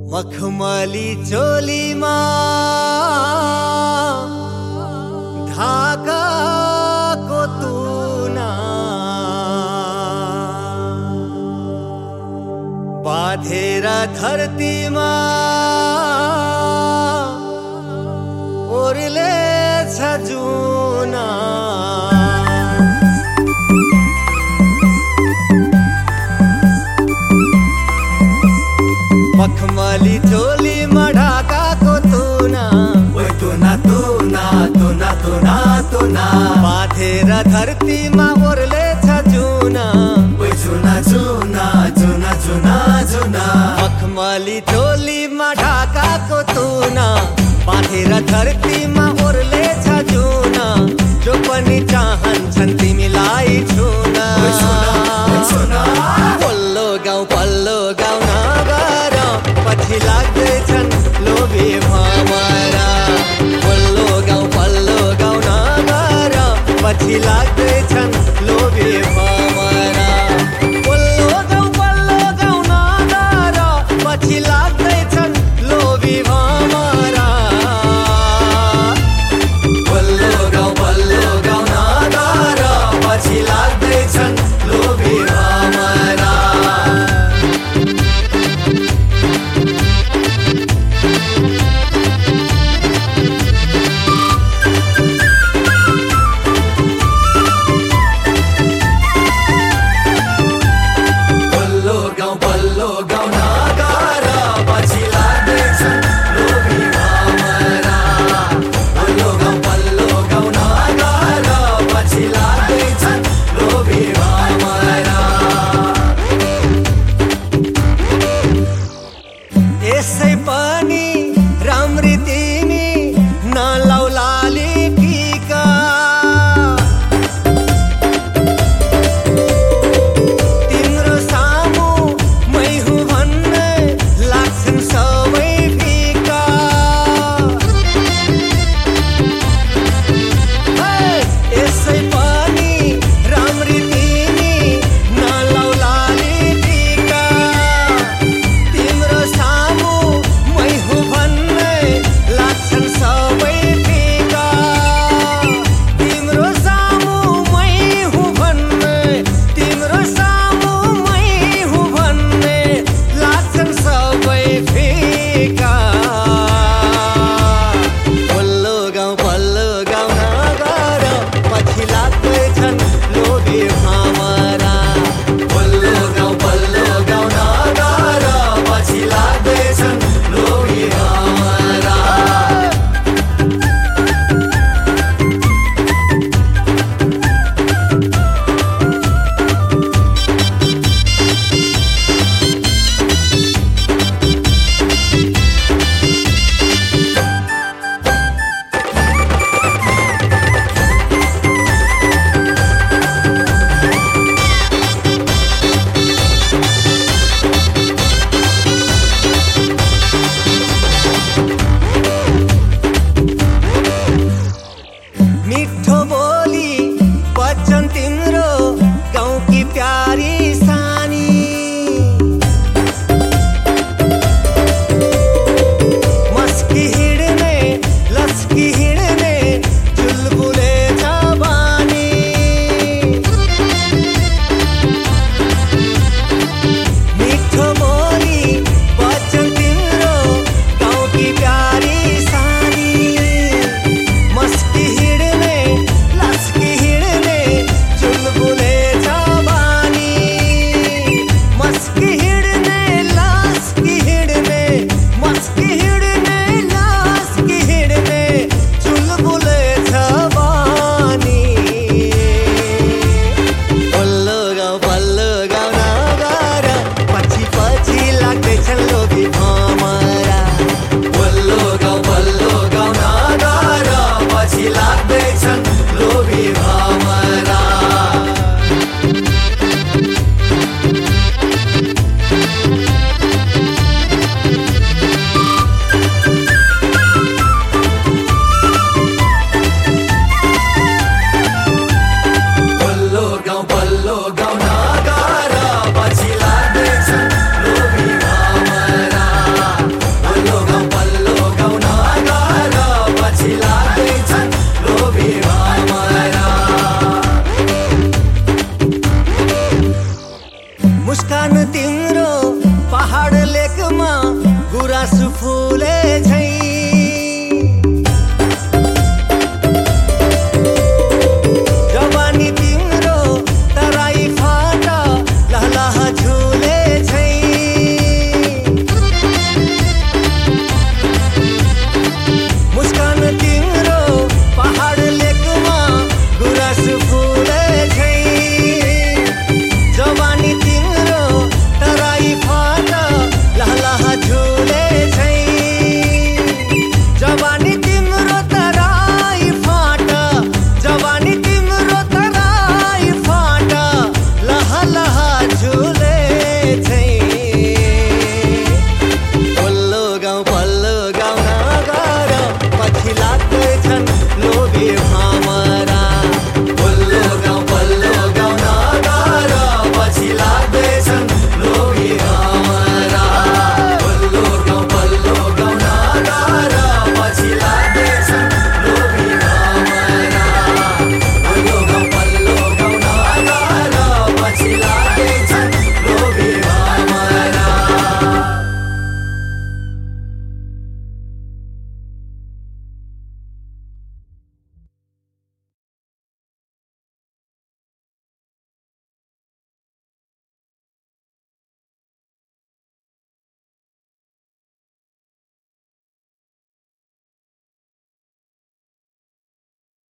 मखमली चोलीमा ढाकाको तुना बाँधेर धरतीमा ओर्लेछ जुना। मखमली चोलीमा ढाकाको तुना, ओइ तुना तुना तुना तुना तुना बाँधेर धरतीमा ओर्लेछ जुना। ओइ जुना जुना जुना जुना जुना मखमली चोलीमा ढाकाको तुना बाँधेर धरतीमा ओर्लेछ जुना। जो पनि चाहन्छन् तिमीलाई छुन, पल्लो गाउँ नगर पछि लाग्दैछन् लोभी भमरा। पल्लो गाउँ नगर पछि लाग्दैछन् लोभी भमरा। पल्लो गाउँ नगर पछि लाग्दैछन् लोभी भमरा। पल्लो गाउँ नगर पछि लाग्दैछन् लोभी भमरा। मुस्कान तिम्रो पहाड लेकमा गुराँस फुले